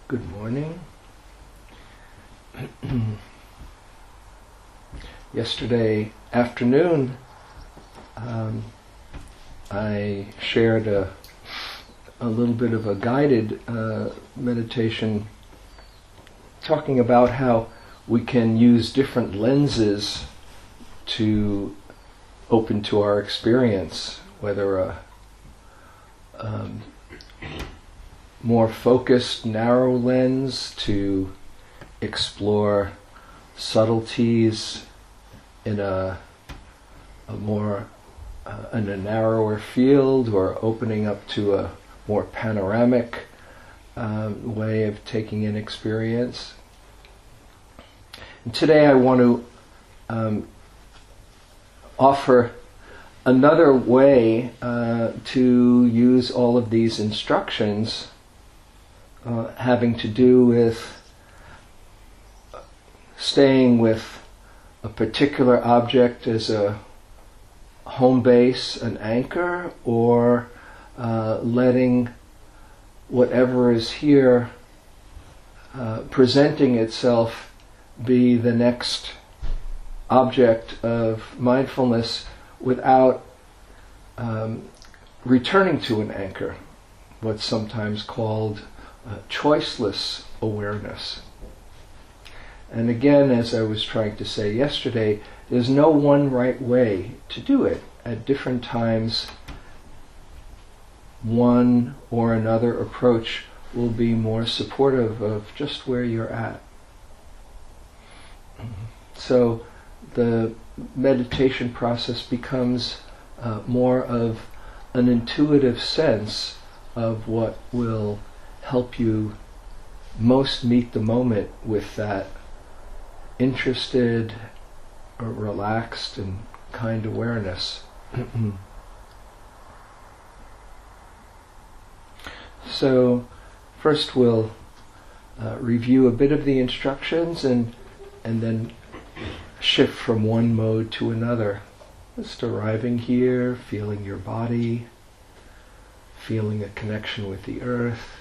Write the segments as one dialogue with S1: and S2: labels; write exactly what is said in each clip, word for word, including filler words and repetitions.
S1: Good morning. Yesterday afternoon, um, I shared a, a little bit of a guided uh, meditation talking about how we can use different lenses to open to our experience, whether a um, more focused, narrow lens to explore subtleties in a, a more uh, in a narrower field, or opening up to a more panoramic um, way of taking in experience. And today I want to um, offer another way uh, to use all of these instructions uh, having to do with staying with a particular object as a home base, an anchor, or uh, letting whatever is here uh, presenting itself be the next object of mindfulness without um, returning to an anchor, what's sometimes called uh, choiceless awareness. And again, as I was trying to say yesterday, there's no one right way to do it. At different times, one or another approach will be more supportive of just where you're at. So the meditation process becomes uh, more of an intuitive sense of what will help you most meet the moment with that interested or relaxed and kind awareness. So first we'll uh, review a bit of the instructions and and then shift from one mode to another. Just arriving here, feeling your body, feeling a connection with the earth.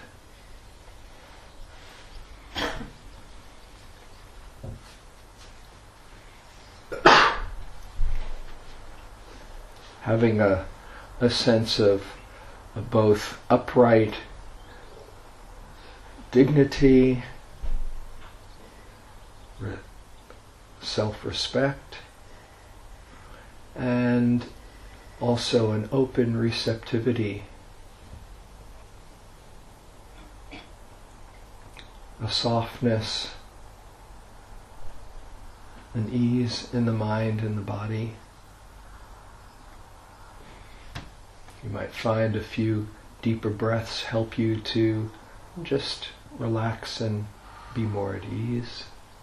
S1: Having a, a sense of, of both upright dignity, re- self-respect, and also an open receptivity, a softness, an ease in the mind and the body. You might find a few deeper breaths help you to just relax and be more at ease.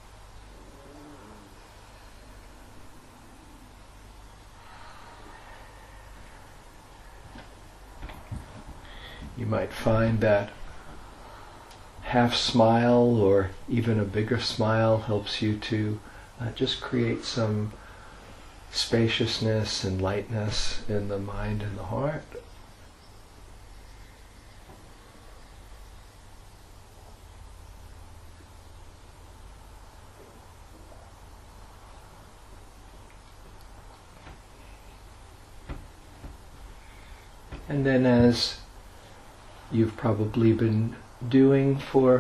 S1: You might find that half smile or even a bigger smile helps you to uh, just create some spaciousness and lightness in the mind and the heart. And then, as you've probably been doing for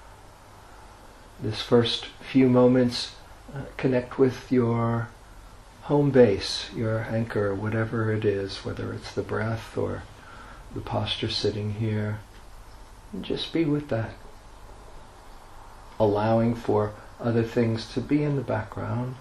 S1: this first few moments, uh, connect with your home base, your anchor, whatever it is, whether it's the breath or the posture sitting here. And just be with that, allowing for other things to be in the background.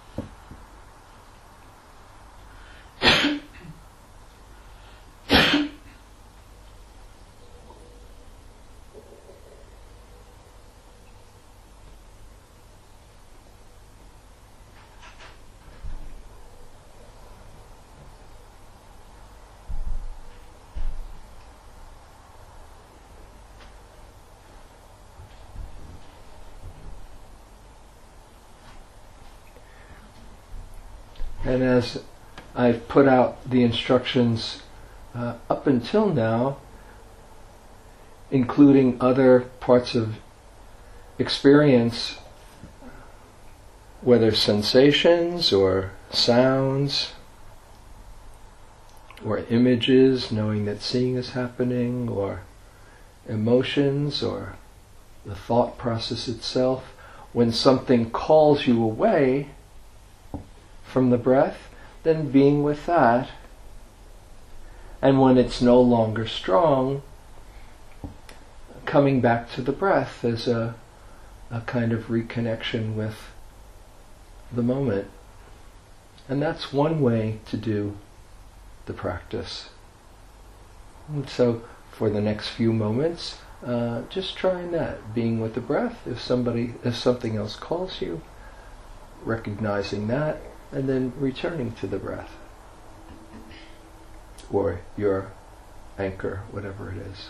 S1: And as I've put out the instructions uh, up until now, including other parts of experience, whether sensations or sounds or images, knowing that seeing is happening, or emotions or the thought process itself, when something calls you away from the breath, then being with that. And when it's no longer strong, coming back to the breath as a, a kind of reconnection with the moment. And that's one way to do the practice. And so for the next few moments, uh, just trying that, being with the breath. If somebody, if something else calls you, recognizing that, and then returning to the breath, or your anchor, whatever it is.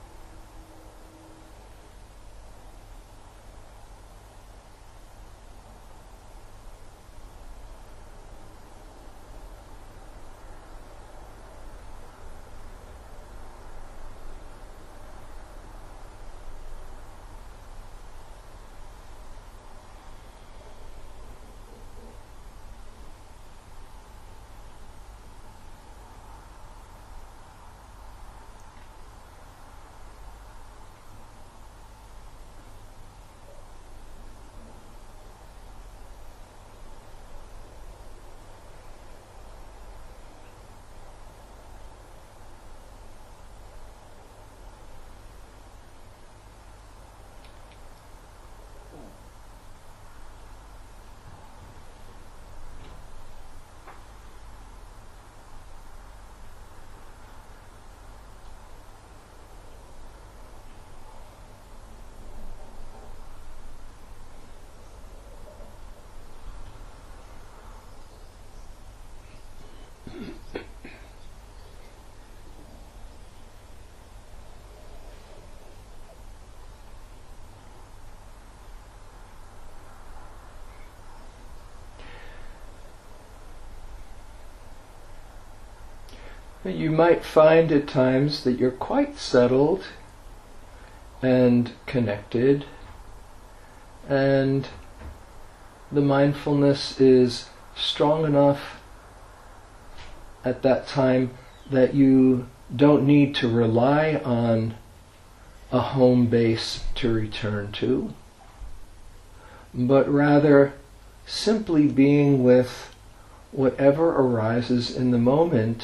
S1: You might find at times that you're quite settled and connected, and the mindfulness is strong enough at that time that you don't need to rely on a home base to return to, but rather simply being with whatever arises in the moment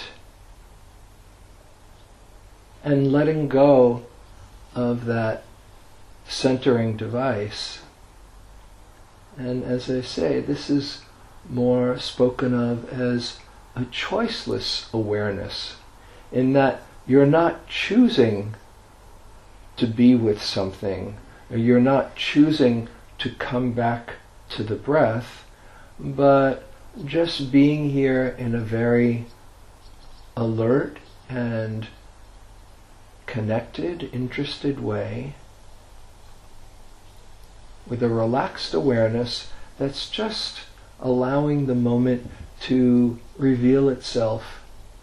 S1: and letting go of that centering device. And as I say, this is more spoken of as a choiceless awareness, in that you're not choosing to be with something, or you're not choosing to come back to the breath, but just being here in a very alert and connected, interested way, with a relaxed awareness that's just allowing the moment to reveal itself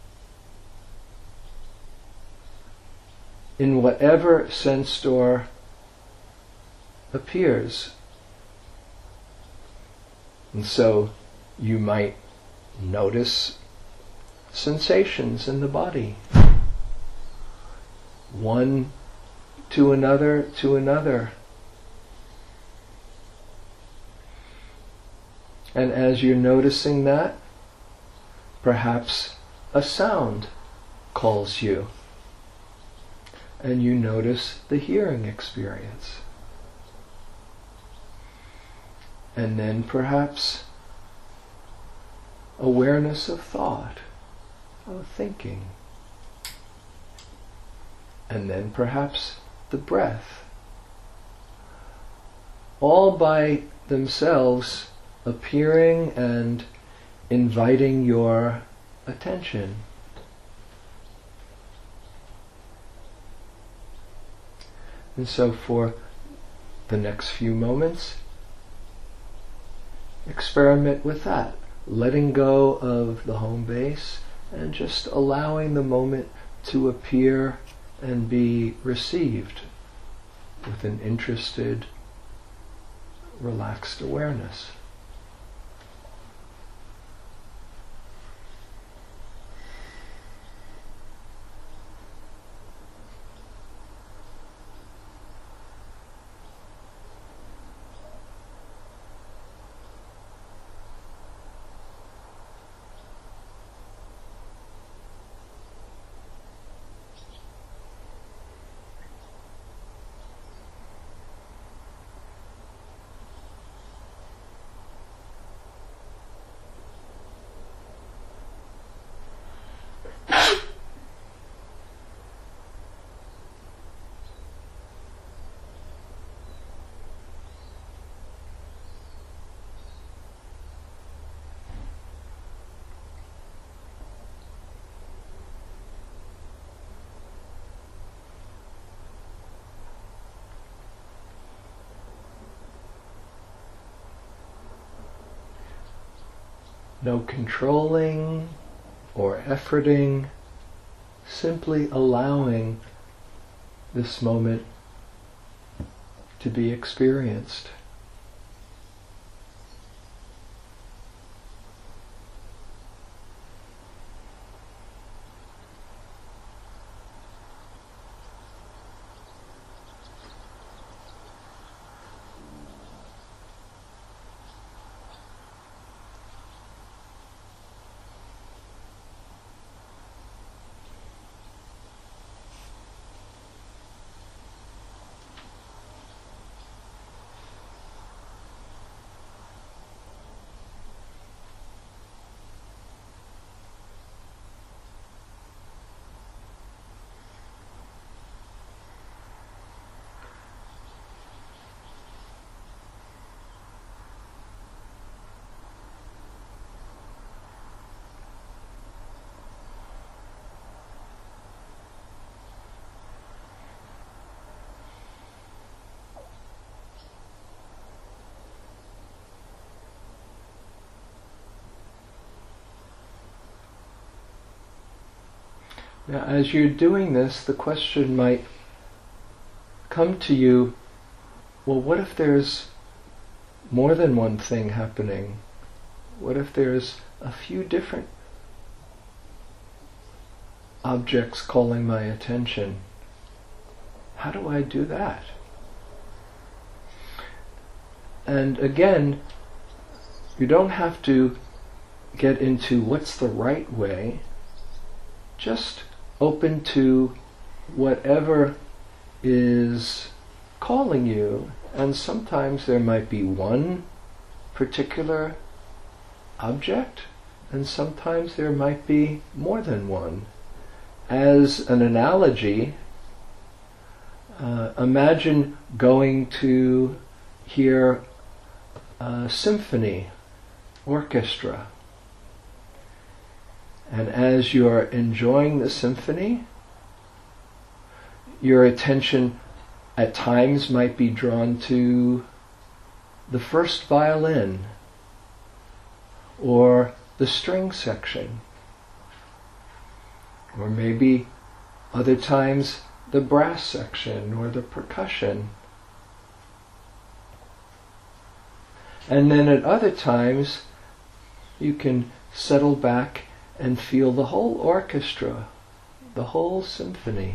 S1: in whatever sense door appears. And so you might notice sensations in the body, one to another to another. And as you're noticing that, perhaps a sound calls you, and you notice the hearing experience. And then perhaps awareness of thought, of thinking. And then perhaps the breath. All by themselves appearing and inviting your attention. And so for the next few moments, experiment with that, letting go of the home base and just allowing the moment to appear and be received with an interested relaxed awareness. No controlling or efforting, simply allowing this moment to be experienced. Now, as you're doing this, the question might come to you, well, what if there's more than one thing happening? What if there's a few different objects calling my attention? How do I do that? And again, you don't have to get into what's the right way. Just open to whatever is calling you, and sometimes there might be one particular object, and sometimes there might be more than one. As an analogy, uh, imagine going to hear a symphony orchestra. And as you're enjoying the symphony, your attention at times might be drawn to the first violin or the string section, or maybe other times the brass section or the percussion. And then at other times you can settle back and feel the whole orchestra, the whole symphony.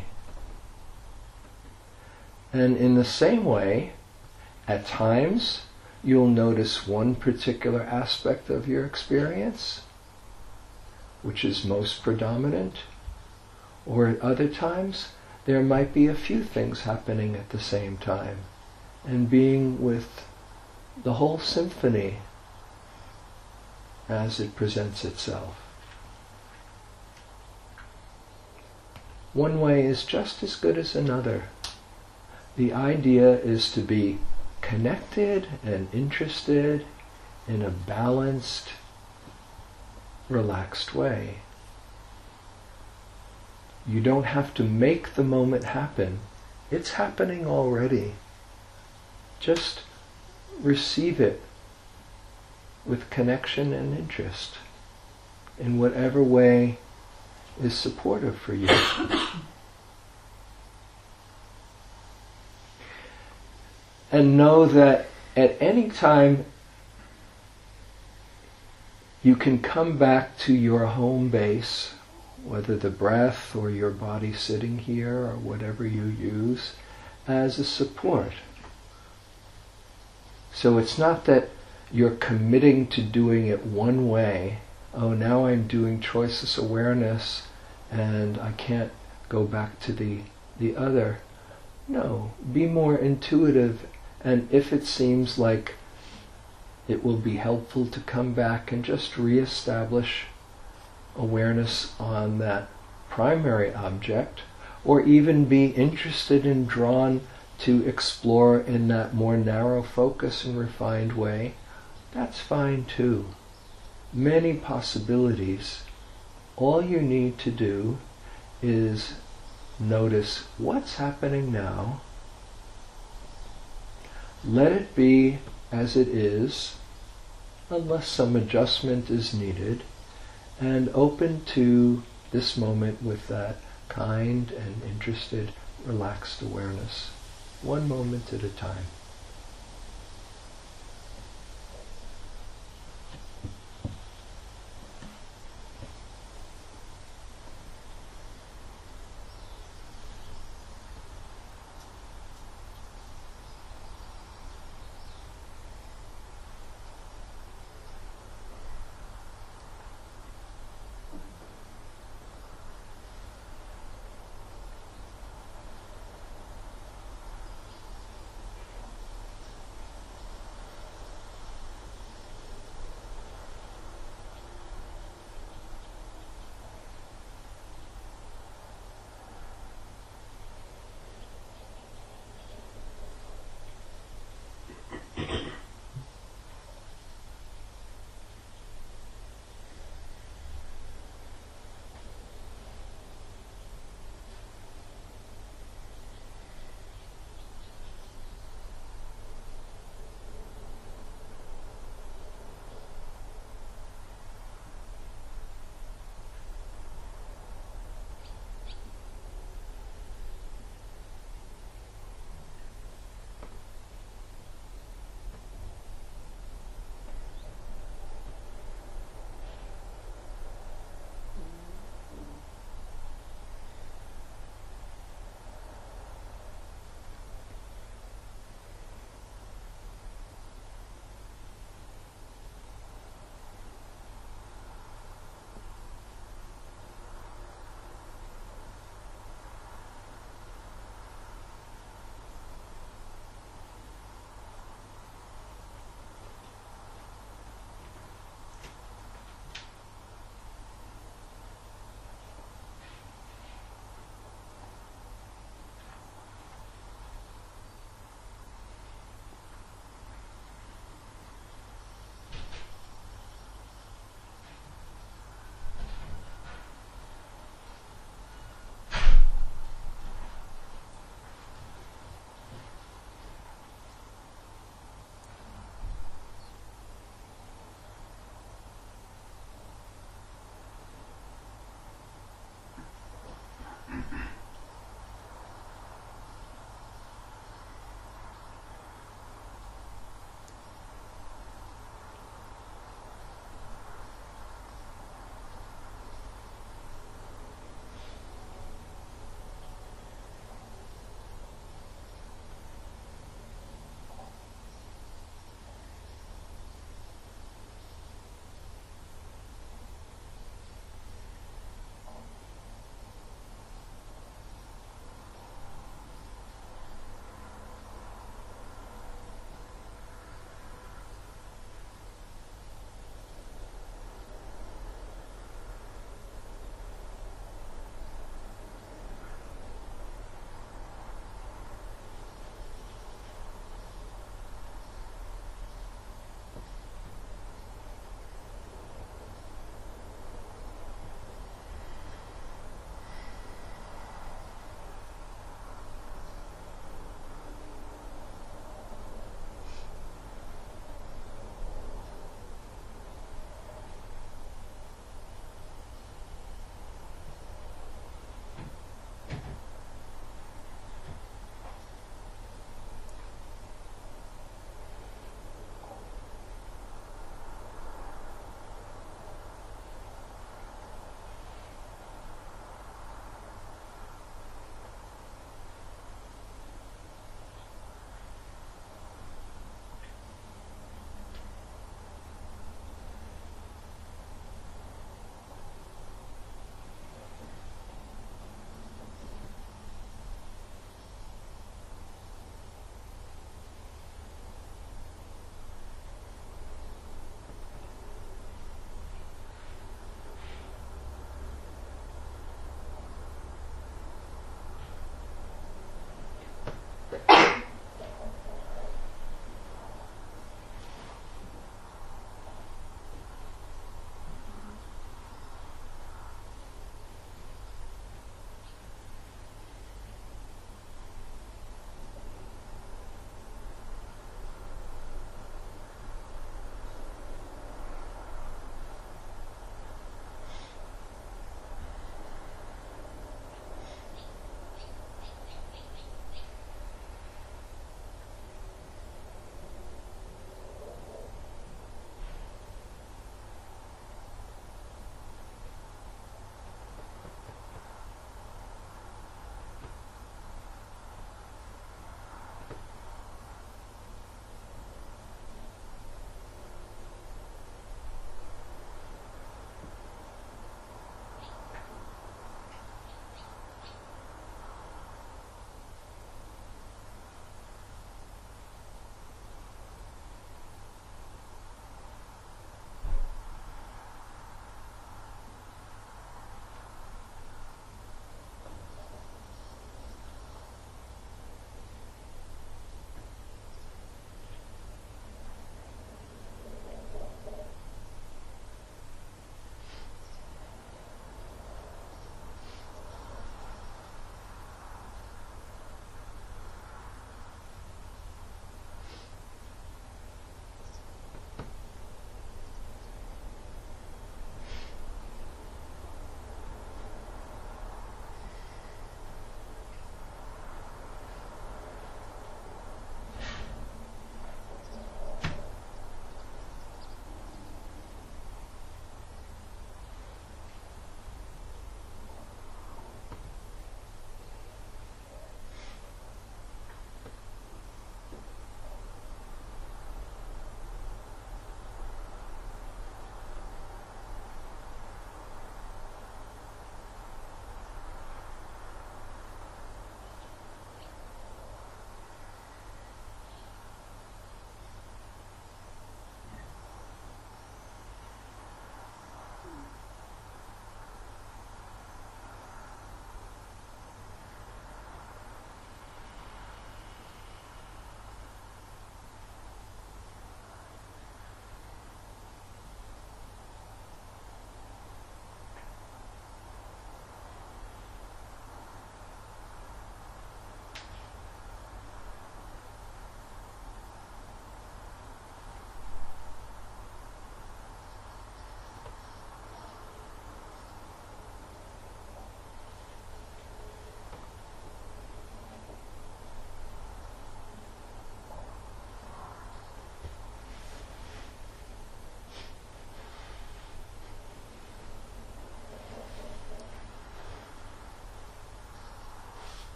S1: And in the same way, at times you'll notice one particular aspect of your experience, which is most predominant, or at other times there might be a few things happening at the same time, and being with the whole symphony as it presents itself. One way is just as good as another. The idea is to be connected and interested in a balanced, relaxed way. You don't have to make the moment happen. It's happening already. Just receive it with connection and interest in whatever way is supportive for you. And know that at any time, you can come back to your home base, whether the breath or your body sitting here or whatever you use, as a support. So it's not that you're committing to doing it one way. Oh, now I'm doing choiceless awareness and I can't go back to the, the other. No, be more intuitive, and if it seems like it will be helpful to come back and just re-establish awareness on that primary object, or even be interested and drawn to explore in that more narrow focus and refined way, that's fine too. Many possibilities. All you need to do is notice what's happening now. Let it be as it is, unless some adjustment is needed, and open to this moment with that kind and interested, relaxed awareness, one moment at a time.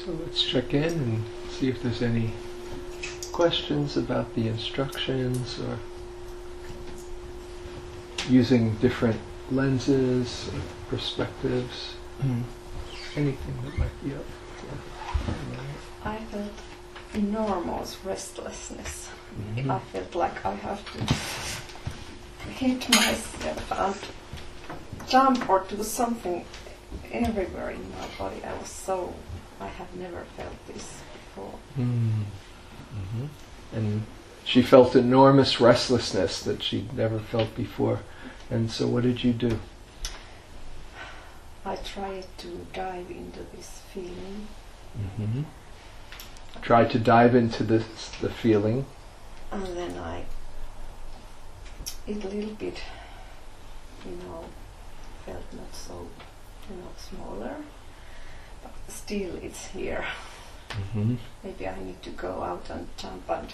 S1: So let's check in and see if there's any questions about the instructions or using different lenses or perspectives. Mm. Anything that might be up for.
S2: I felt enormous restlessness. Mm-hmm. I felt like I have to hit myself and jump or do something everywhere in my body. I was so, I have never felt this before.
S1: Mm. Mm-hmm. And she felt enormous restlessness that she'd never felt before. And so what did you do?
S2: I tried to dive into this feeling.
S1: Mm-hmm. Tried to dive into this, the feeling.
S2: And then I, it a little bit, you know, felt not so, you know, smaller, but still it's here. Mm-hmm. Maybe I need to go out and jump and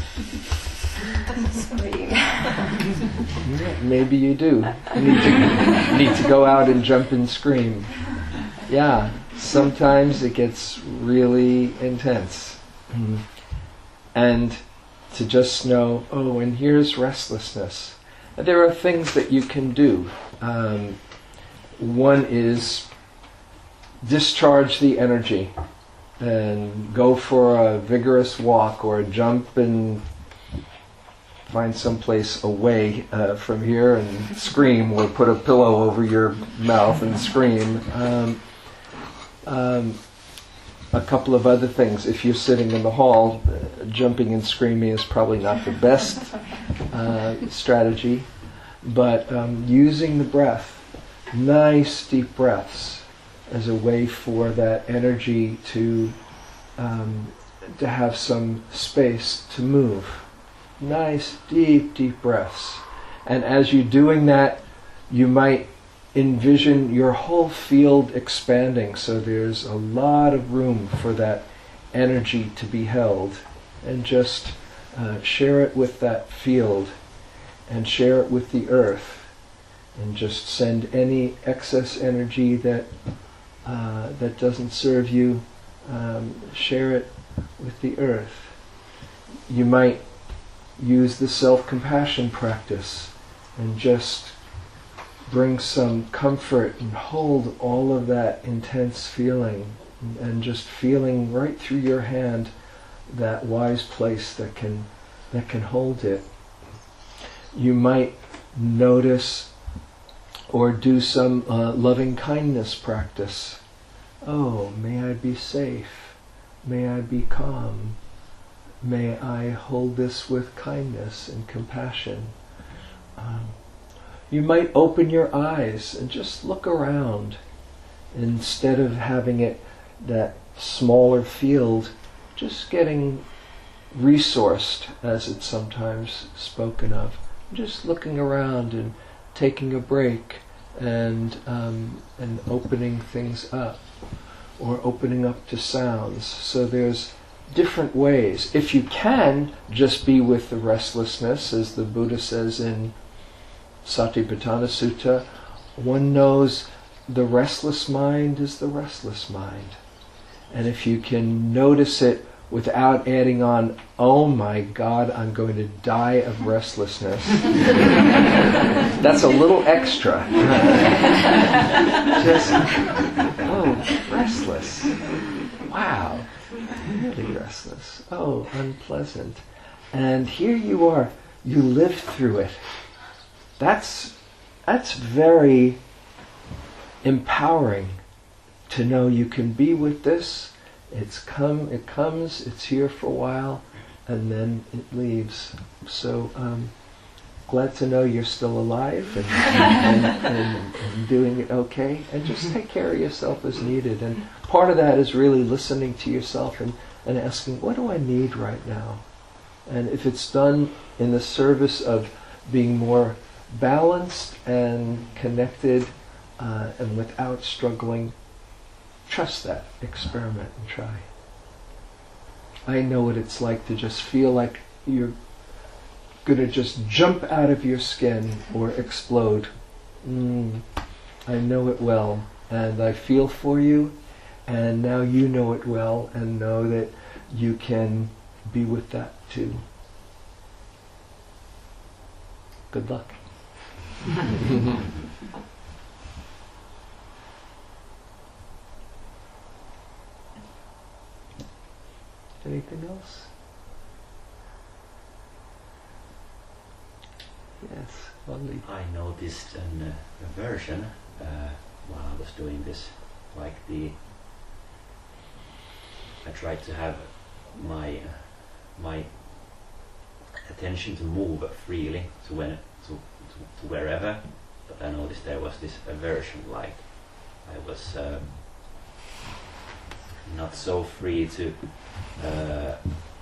S2: scream.
S1: Yeah, maybe you do. You need to, need to go out and jump and scream. Yeah, sometimes it gets really intense. Mm-hmm. And to just know, oh, and here's restlessness. And there are things that you can do. Um, one is discharge the energy and go for a vigorous walk or jump and find someplace away uh, from here and scream, or put a pillow over your mouth and scream. Um, um, a couple of other things. If you're sitting in the hall, uh, jumping and screaming is probably not the best uh, strategy, but um, using the breath, nice deep breaths, as a way for that energy to um, to have some space to move. Nice, deep, deep breaths. And as you're doing that, you might envision your whole field expanding, so there's a lot of room for that energy to be held. And just uh, share it with that field, and share it with the earth, and just send any excess energy that Uh, that doesn't serve you, um, share it with the earth. You might use the self-compassion practice and just bring some comfort and hold all of that intense feeling, and, and just feeling right through your hand that wise place that can that can hold it. You might notice or do some uh, loving kindness practice. Oh, may I be safe. May I be calm. May I hold this with kindness and compassion. Um, you might open your eyes and just look around. Instead of having it, that smaller field, just getting resourced, as it's sometimes spoken of. Just looking around and taking a break and um, and opening things up, or opening up to sounds. So there's different ways. If you can just be with the restlessness, as the Buddha says in Satipatthana Sutta, one knows the restless mind is the restless mind. And if you can notice it without adding on, oh my God, I'm going to die of restlessness. That's a little extra. Just, oh, restless. Wow, really restless. Oh, unpleasant. And here you are, you lived through it. That's, that's very empowering to know you can be with this. It's come, it comes, it's here for a while, and then it leaves. So um, glad to know you're still alive and, and, and, and doing it okay. And just take care of yourself as needed. And part of that is really listening to yourself and, and asking, what do I need right now? And if it's done in the service of being more balanced and connected uh, and without struggling, trust that, experiment and try. I know what it's like to just feel like you're going to just jump out of your skin or explode. Mm, I know it well, and I feel for you, and now you know it well and know that you can be with that too. Good luck. Anything else? Yes, Wally.
S3: I noticed an uh, aversion uh, while I was doing this, like the. I tried to have my uh, my attention to move freely to when to, to, to wherever, but I noticed there was this aversion, like I was um, not so free to uh,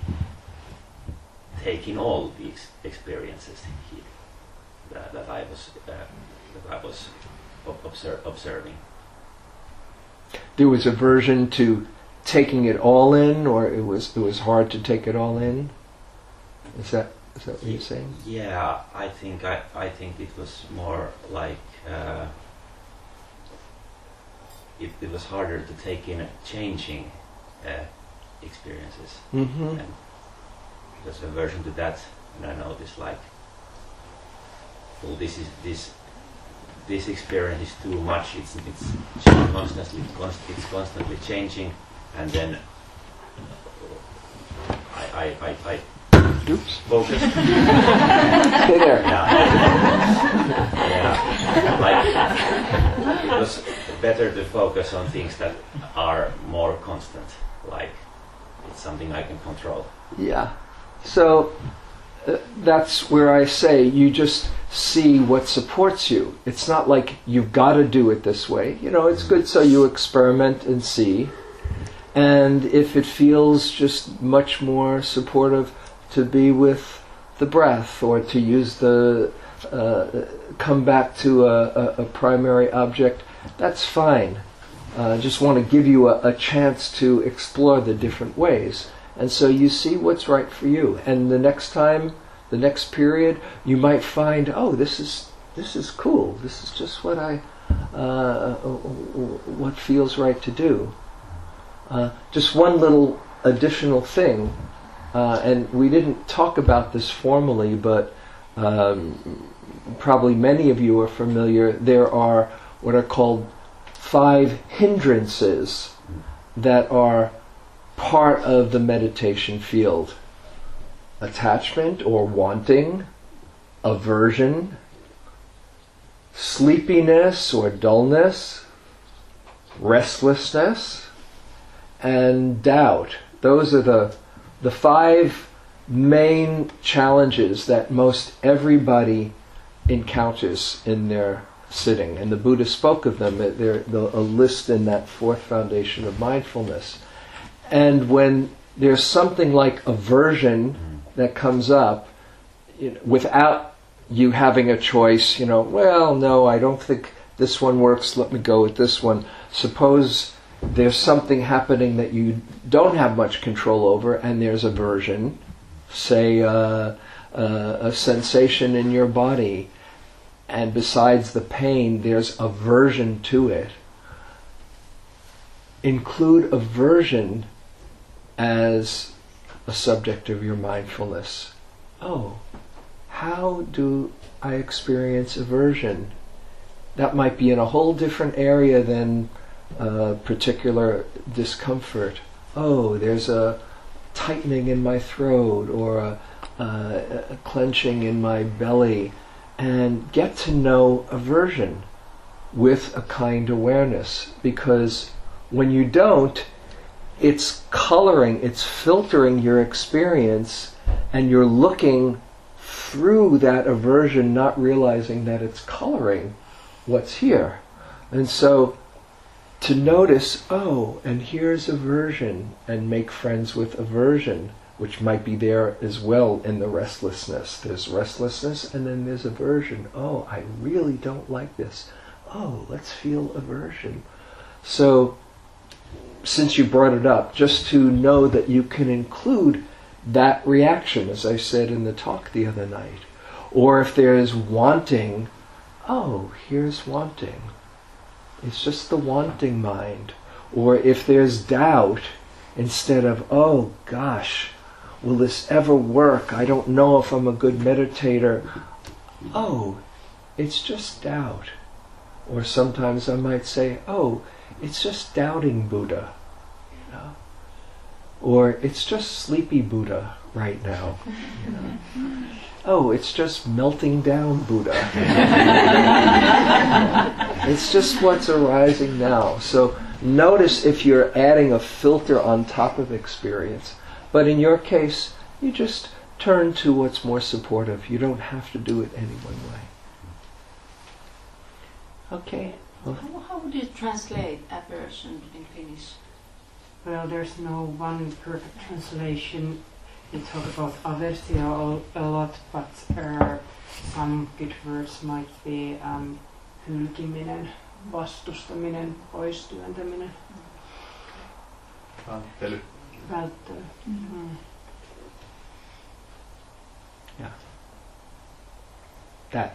S3: take in all these experiences here that, that I was uh, that I was observe, observing.
S1: There was aversion to taking it all in, or it was it was hard to take it all in. Is that is that what you're saying?
S3: Yeah, I think I I think it was more like uh, it it was harder to take in changing uh, experiences,
S1: Mm-hmm.
S3: and there's aversion to that, and I noticed like, well, this is this this experience is too much. It's it's constantly const, it's constantly changing, and then I I I. I
S1: Oops.
S3: focus.
S1: Stay there.
S3: Yeah. Yeah. Like it was better to focus on things that are more constant, like it's something I can control.
S1: Yeah. So uh, that's where I say you just see what supports you. It's not like you've got to do it this way. You know, it's good so you experiment and see. And if it feels just much more supportive to be with the breath, or to use the uh, come back to a, a, a primary object, that's fine. I uh, just want to give you a, a chance to explore the different ways. And so you see what's right for you. And the next time, the next period, you might find, oh, this is this is cool. This is just what I uh, what feels right to do. Uh, just one little additional thing. Uh, and we didn't talk about this formally, but um, probably many of you are familiar. There are what are called five hindrances that are part of the meditation field. Attachment or wanting, aversion, sleepiness or dullness, restlessness, and doubt. Those are the The five main challenges that most everybody encounters in their sitting. And the Buddha spoke of them. They're a list in that fourth foundation of mindfulness. And when there's something like aversion that comes up, you know, without you having a choice, you know, well, no, I don't think this one works, let me go with this one. Suppose there's something happening that you don't have much control over, and there's aversion, say uh, uh, a sensation in your body, and besides the pain, there's aversion to it. Include aversion as a subject of your mindfulness. Oh, how do I experience aversion? That might be in a whole different area than Uh, particular discomfort. Oh, there's a tightening in my throat, or a, uh, a clenching in my belly, and get to know aversion with a kind awareness, because when you don't, it's coloring, it's filtering your experience, and you're looking through that aversion, not realizing that it's coloring what's here. And so to notice, oh, and here's aversion, and make friends with aversion, which might be there as well in the restlessness. There's restlessness, and then there's aversion. Oh, I really don't like this. Oh, let's feel aversion. So, since you brought it up, just to know that you can include that reaction, as I said in the talk the other night. Or if there's wanting, oh, here's wanting. It's just the wanting mind. Or if there's doubt, instead of, oh gosh, will this ever work? I don't know if I'm a good meditator. Oh, it's just doubt. Or sometimes I might say, oh, it's just doubting Buddha. You know? Or it's just sleepy Buddha right now. You know? Oh, it's just melting down Buddha. It's just what's arising now. So notice if you're adding a filter on top of experience. But in your case, you just turn to what's more supportive. You don't have to do it any one way. Okay. Well,
S4: How, how would you translate aversion in Finnish?
S5: Well, there's no one perfect translation. We talk about aversio a lot, but uh, some good words might be um, hylkiminen, vastustaminen, pois työntäminen.
S6: Välttely.
S5: Välttely. Mm.
S1: yeah. That.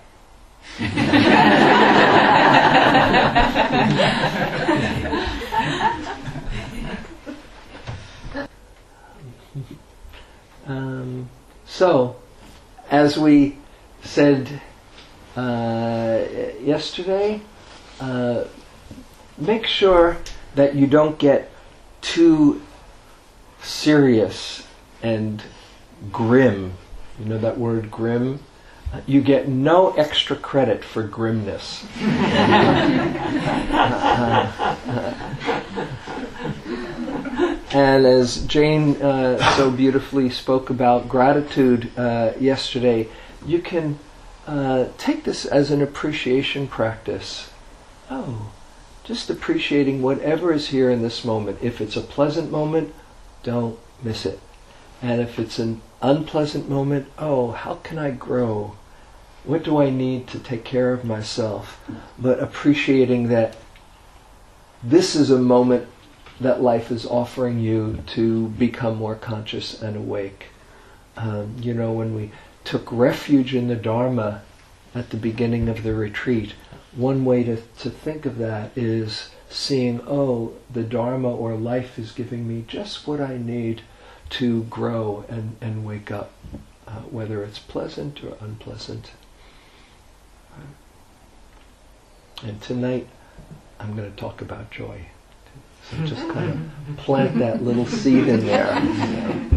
S1: um, so, as we said uh, yesterday, uh, make sure that you don't get too serious and grim. You know that word grim? You get no extra credit for grimness. And as Jane uh, so beautifully spoke about gratitude uh, yesterday, you can uh, take this as an appreciation practice. Oh, just appreciating whatever is here in this moment. If it's a pleasant moment, don't miss it. And if it's an unpleasant moment, oh, how can I grow? What do I need to take care of myself? But appreciating that this is a moment that life is offering you to become more conscious and awake. Um, you know, when we took refuge in the Dharma at the beginning of the retreat, one way to, to think of that is seeing, oh, the Dharma or life is giving me just what I need to grow and, and wake up, uh, whether it's pleasant or unpleasant. And tonight, I'm going to talk about joy. So just kind of plant that little seed in there. You know.